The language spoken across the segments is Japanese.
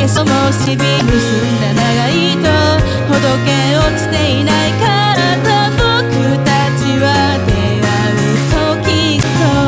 そもしび結んだ長い糸ほどけ落ちていないからと僕たちは出会う時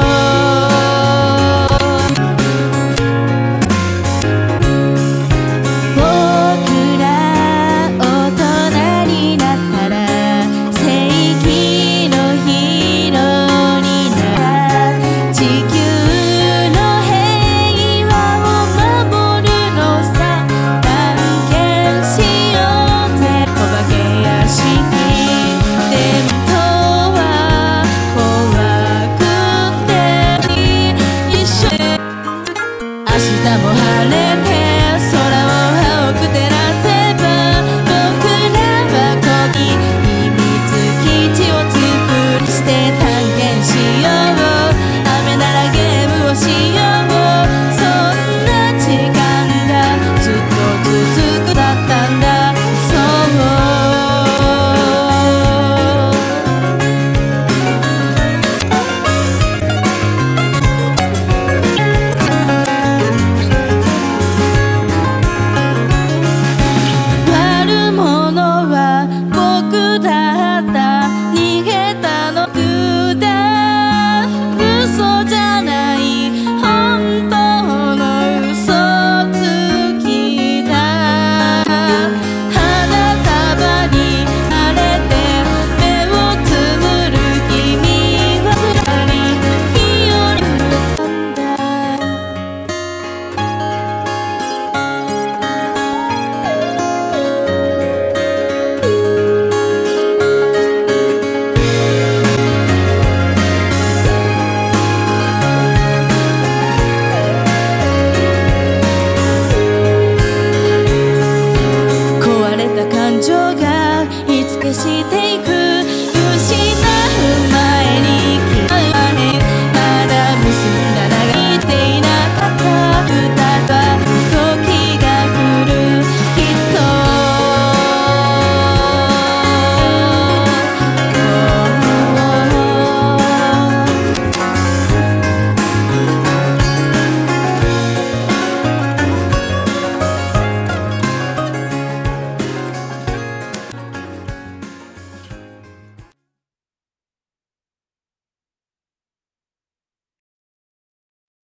僕ら大人になったら正義のヒーローになる地球の平和を守るのさ探検しようぜお化け屋敷でも本当は怖くて一緒で明日も晴れて